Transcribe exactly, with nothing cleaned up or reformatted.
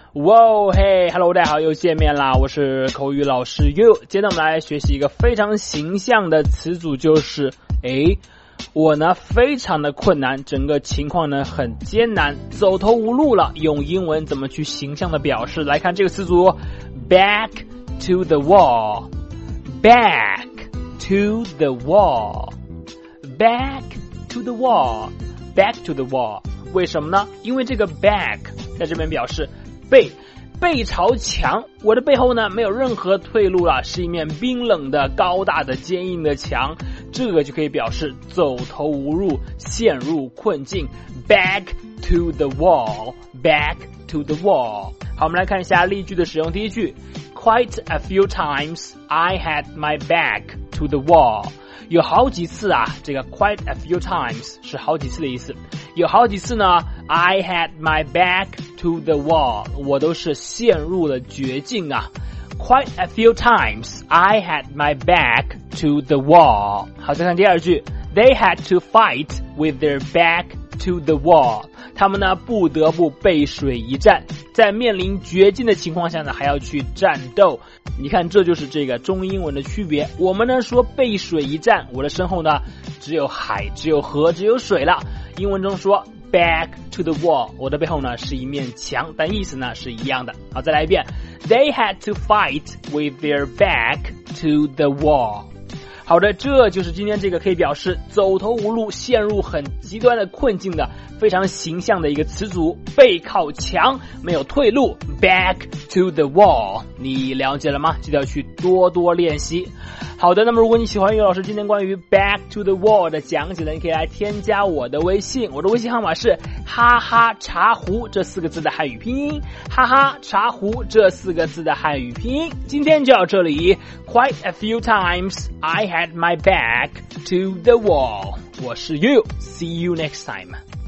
哇哦嘿 ，Hello， 大家好，又见面啦！我是口语老师 You。今天我们来学习一个非常形象的词组，就是诶，我呢非常的困难，整个情况呢很艰难，走投无路了。用英文怎么去形象的表示？来看这个词组 ，back to the wall，back to the wall，back to the wall，back to the wall。为什么呢？因为这个 back 在这边表示背，背朝墙，我的背后呢没有任何退路了，是一面冰冷的、高大的、坚硬的墙，这个就可以表示走投无路，陷入困境。Back to the wall, back to the wall。好，我们来看一下例句的使用。第一句 ，Quite a few times I had my back to the wall。有好几次啊，这个 quite a few times 是好几次的意思。有好几次呢 I had my back to the wall， 我都是陷入了绝境啊。Quite a few times I had my back to the wall。 好，再看第二句 They had to fight with their back to the wall。 他们呢不得不背水一战，在面临绝境的情况下呢还要去战斗。你看，这就是这个中英文的区别。我们呢说背水一战，我的身后呢只有海，只有河，只有水了。英文中说 back to the wall， 我的背后呢是一面墙，但意思呢是一样的。好，再来一遍 They had to fight with their back to the wall。 好的，这就是今天这个可以表示走投无路，陷入很极端的困境的非常形象的一个词组，背靠墙，没有退路， back to the wall。 你了解了吗？记得要去多多练习。好的，那么如果你喜欢于老师今天关于 back to the wall 的讲解呢，你可以来添加我的微信，我的微信号码是哈哈茶壶这四个字的汉语拼音，哈哈茶壶这四个字的汉语拼音。今天就到这里。 Quite a few times I had my back to the wall。 我是 You， see you next time。